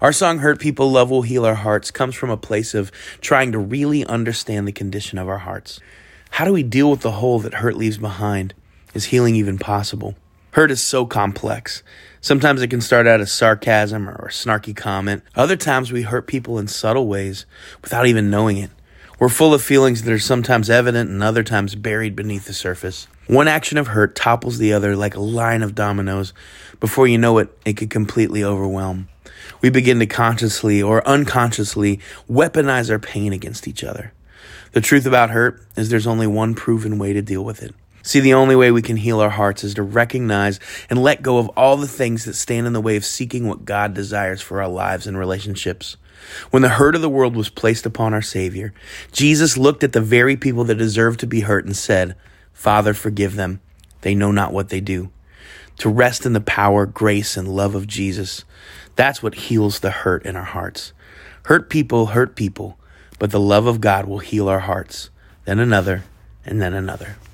Our song, Hurt People, Love Will Heal Our Hearts, comes from a place of trying to really understand the condition of our hearts. How do we deal with the hole that hurt leaves behind? Is healing even possible? Hurt is so complex. Sometimes it can start out as sarcasm or a snarky comment. Other times we hurt people in subtle ways without even knowing it. We're full of feelings that are sometimes evident and other times buried beneath the surface. One action of hurt topples the other like a line of dominoes. Before you know it, it could completely overwhelm. We begin to consciously or unconsciously weaponize our pain against each other. The truth about hurt is there's only one proven way to deal with it. See, the only way we can heal our hearts is to recognize and let go of all the things that stand in the way of seeking what God desires for our lives and relationships. When the hurt of the world was placed upon our Savior, Jesus looked at the very people that deserved to be hurt and said, "Father, forgive them. They know not what they do." To rest in the power, grace, and love of Jesus, that's what heals the hurt in our hearts. Hurt people, but the love of God will heal our hearts, then another, and then another.